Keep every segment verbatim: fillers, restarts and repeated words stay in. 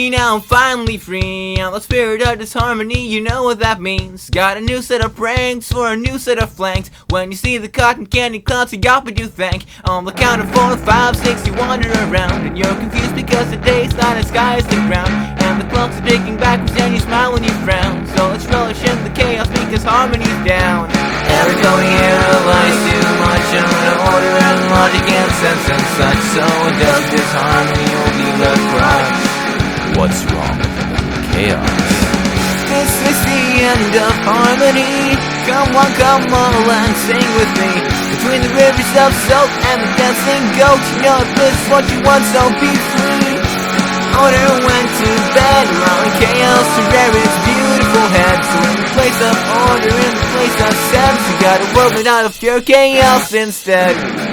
me, now I'm finally free. I'm the spirit of disharmony, you know what that means. Got a new set of pranks for a new set of flanks. When you see the cotton candy clouds, you got what you think. On the count of four, five, six, you wander around, and you're confused because the day's not as sky as the ground. And the clocks are ticking backwards and you smile when you frown. So let's relish in the chaos because harmony's down. Every coding error lies too much on order and logic and sense and such. So does this harmony will be the crutch. What's wrong with the chaos? This is the end of harmony. Come on, come on and sing with me. Between the rivers of soap and the dancing goat, you know if this is what you want, so be free. Order went to bed, allowing chaos to rear its beautiful head. So in the place of order, in the place of sense, you got a world made out of pure chaos instead.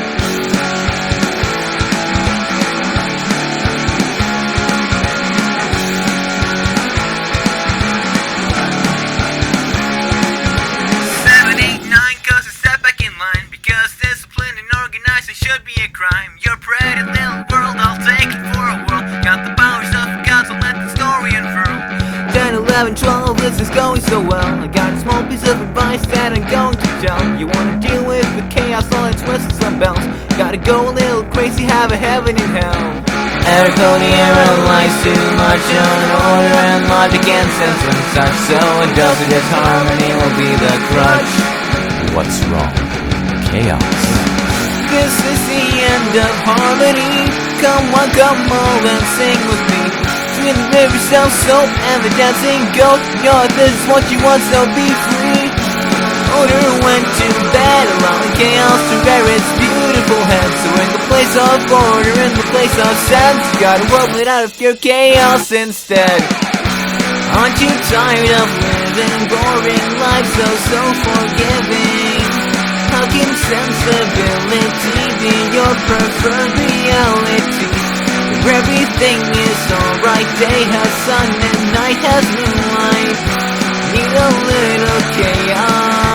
Should be a crime. You're a pretty little world, I'll take it for a whirl. Got the powers of God, so let the story unfurl. ten, eleven, twelve, this is going so well. I got a small piece of advice that I'm going to tell. You wanna deal with the chaos, all its whistles and bells. Gotta go a little crazy, have a heaven and hell. Every coding error lies too much on order and logic and sense and such. So it does it, its harmony will be the crutch. What's wrong with chaos? This is the end of harmony. Come on, come on and sing with me. Between the rivers of soap and the dancing goat, you know this is what you want, so be free. Order went to bed, allowing chaos to rear its beautiful head. So in the place of order, in the place of sense, you got a world made out of pure chaos instead. Aren't you tired of living boring life so, so forgiving? How can sensibility be your preferred reality? Where everything is alright, day has sun and night has moonlight. Need a little chaos.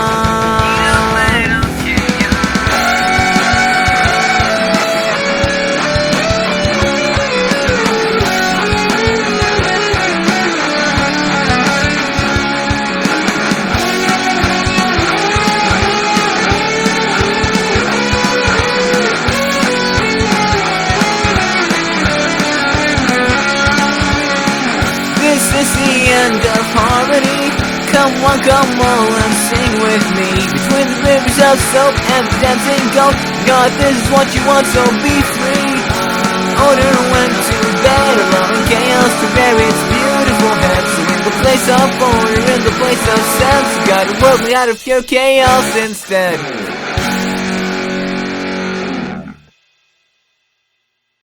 This is the end of harmony. Come on, come on and sing with me. Between the rivers of soap and the dancing goat, God, this is what you want, so be free. Order went to bed, allowing chaos to rear its beautiful head. So in the place of order, in the place of sense, you got a world made out of pure chaos instead.